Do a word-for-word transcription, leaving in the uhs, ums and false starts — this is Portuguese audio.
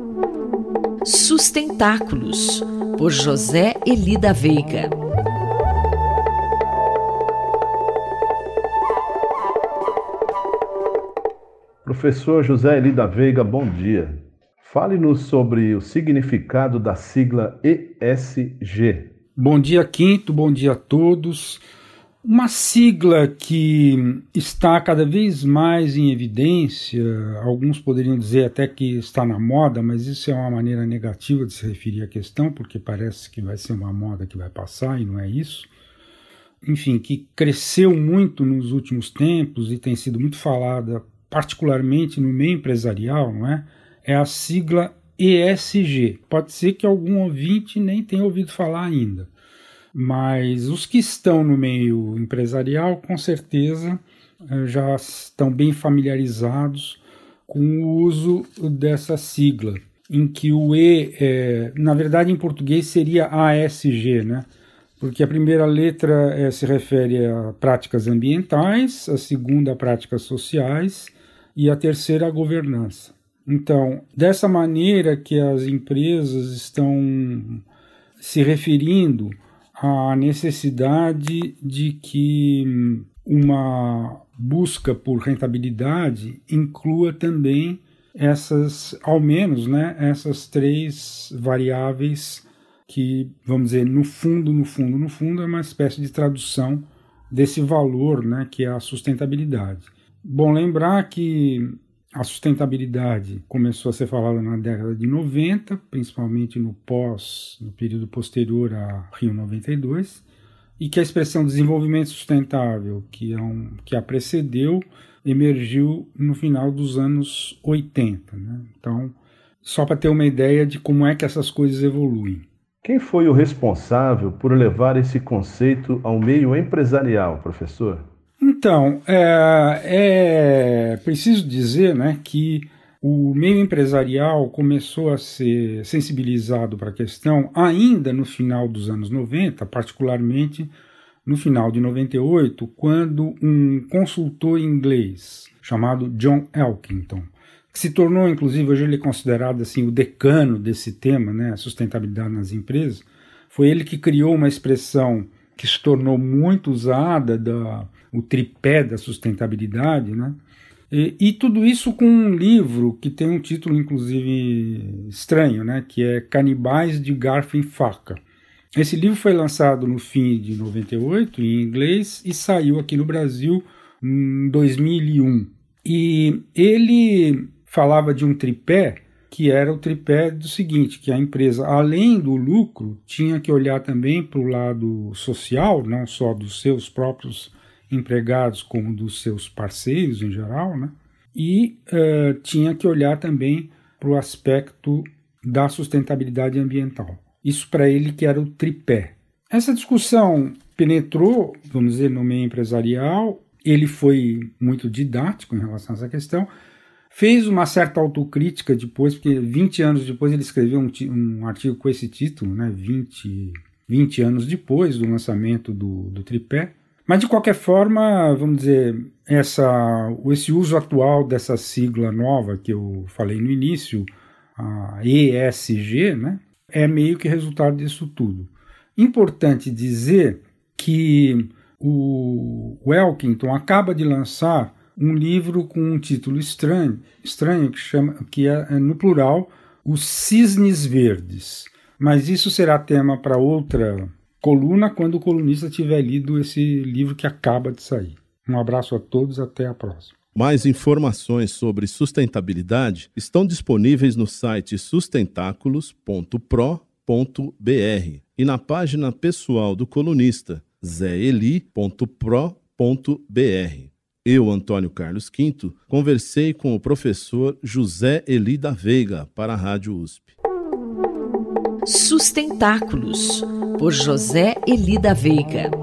Sustentáculos, por José Eli da Veiga. Professor José Eli da Veiga, bom dia. Fale-nos sobre o significado da sigla E S G. Bom dia, Quinto, bom dia a todos. Uma sigla que está cada vez mais em evidência, alguns poderiam dizer até que está na moda, mas isso é uma maneira negativa de se referir à questão, porque parece que vai ser uma moda que vai passar e não é isso. Enfim, que cresceu muito nos últimos tempos e tem sido muito falada, particularmente no meio empresarial, não é? É a sigla E S G. Pode ser que algum ouvinte nem tenha ouvido falar ainda. Mas os que estão no meio empresarial, com certeza, já estão bem familiarizados com o uso dessa sigla, em que o E, é, na verdade, em português seria A S G, né? Porque a primeira letra é, se refere a práticas ambientais, a segunda a práticas sociais e a terceira a governança. Então, dessa maneira que as empresas estão se referindo a necessidade de que uma busca por rentabilidade inclua também essas, ao menos, né, essas três variáveis que, vamos dizer, no fundo, no fundo, no fundo, é uma espécie de tradução desse valor, né, que é a sustentabilidade. Bom lembrar que a sustentabilidade começou a ser falada na década de noventa, principalmente no pós, no período posterior a Rio noventa e dois, e que a expressão desenvolvimento sustentável, que, é um, que a precedeu, emergiu no final dos anos oitenta. Né? Então, só para ter uma ideia de como é que essas coisas evoluem. Quem foi o responsável por levar esse conceito ao meio empresarial, professor? Então, é, é preciso dizer, né, que o meio empresarial começou a ser sensibilizado para a questão ainda no final dos anos noventa, particularmente no final de noventa e oito, quando um consultor inglês chamado John Elkington, que se tornou, inclusive, hoje ele é considerado assim, o decano desse tema, né, a sustentabilidade nas empresas, foi ele que criou uma expressão que se tornou muito usada, da, o tripé da sustentabilidade, né? E, e tudo isso com um livro que tem um título, inclusive, estranho, né? Que é Canibais de Garfo e Faca. Esse livro foi lançado no fim de noventa e oito, em inglês, e saiu aqui no Brasil em dois mil e um. E ele falava de um tripé, que era o tripé do seguinte, que a empresa, além do lucro, tinha que olhar também para o lado social, não só dos seus próprios empregados, como dos seus parceiros em geral, né? E uh, tinha que olhar também para o aspecto da sustentabilidade ambiental. Isso para ele que era o tripé. Essa discussão penetrou, vamos dizer, no meio empresarial, ele foi muito didático em relação a essa questão, fez uma certa autocrítica depois, porque vinte anos depois ele escreveu um, um artigo com esse título, né, vinte, vinte anos depois do lançamento do, do tripé. Mas, de qualquer forma, vamos dizer, essa, esse uso atual dessa sigla nova que eu falei no início, a E S G, né, é meio que resultado disso tudo. Importante dizer que o Elkington acaba de lançar um livro com um título estranho, estranho que, chama, que é, no plural, Os Cisnes Verdes. Mas isso será tema para outra coluna quando o colunista tiver lido esse livro que acaba de sair. Um abraço a todos, até a próxima. Mais informações sobre sustentabilidade estão disponíveis no site sustentáculos ponto pro ponto br e na página pessoal do colunista zé eli ponto pro ponto br. Eu, Antônio Carlos Quinto, conversei com o professor José Eli da Veiga para a Rádio U S P. Sustentáculos, por José Eli da Veiga.